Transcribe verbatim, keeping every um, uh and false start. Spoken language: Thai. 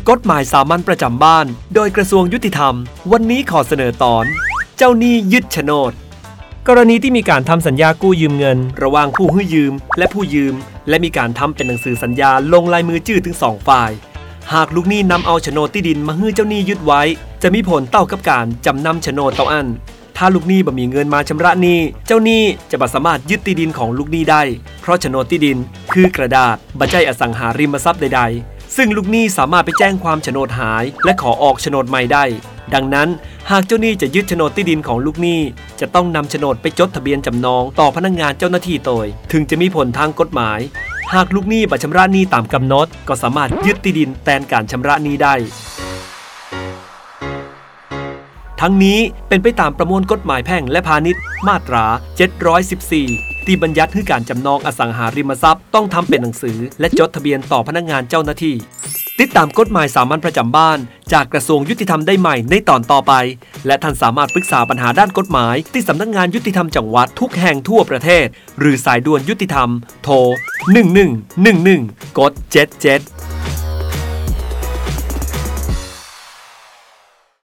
กฎหมายสามัญประจำบ้านโดยกระทรวงยุติธรรมวันนี้ขอเสนอตอนเจ้าหนี้ยึดโฉนดกรณีที่มีการทำสัญญากู้ยืมเงินระหว่างผู้ให้ยืมและผู้ยืมและมีการทำเป็นหนังสือสัญญาลงลายมือชื่อถึงสองฝ่ายหากลูกหนี้นำเอาโฉนดที่ดินมาให้เจ้าหนี้ยึดไว้จะมีผลต่อกับการจำนำโฉนดต่ออันถ้าลูกหนี้บ่มีเงินมาชำระหนี้เจ้าหนี้จะบ่สามารถยึดที่ดินของลูกหนี้ได้เพราะโฉนดที่ดินคือกระดาษบ่ใช่อสังหาริมทรัพย์ใดๆซึ่งลูกหนี้สามารถไปแจ้งความโฉนดหายและขอออกโฉนดใหม่ได้ดังนั้นหากเจ้าหนี้จะยึดโฉนดที่ดินของลูกหนี้จะต้องนำโฉนดไปจดทะเบียนจำนองต่อพนักงานเจ้าหน้าที่โดยถึงจะมีผลทางกฎหมายหากลูกหนี้บ่ชำระหนี้ตามกำหนดก็สามารถยึดที่ดินแทนการชำระหนี้ได้ทั้งนี้เป็นไปตามประมวลกฎหมายแพ่งและพาณิชย์มาตราเจ็ดร้อยสิบสี่ที่บัญญัติให้การจำนองอสังหาริมทรัพย์ต้องทำเป็นหนังสือและจดทะเบียนต่อพนักงานเจ้าหน้าที่ติดตามกฎหมายสามัญประจำบ้านจากกระทรวงยุติธรรมได้ใหม่ในตอนต่อไปและท่านสามารถปรึกษาปัญหาด้านกฎหมายที่สำนักงานยุติธรรมจังหวัดทุกแห่งทั่วประเทศหรือสายด่วนยุติธรรมโทรหนึ่งหนึ่งหนึ่งหนึ่งกดเจ็ดเจ็ด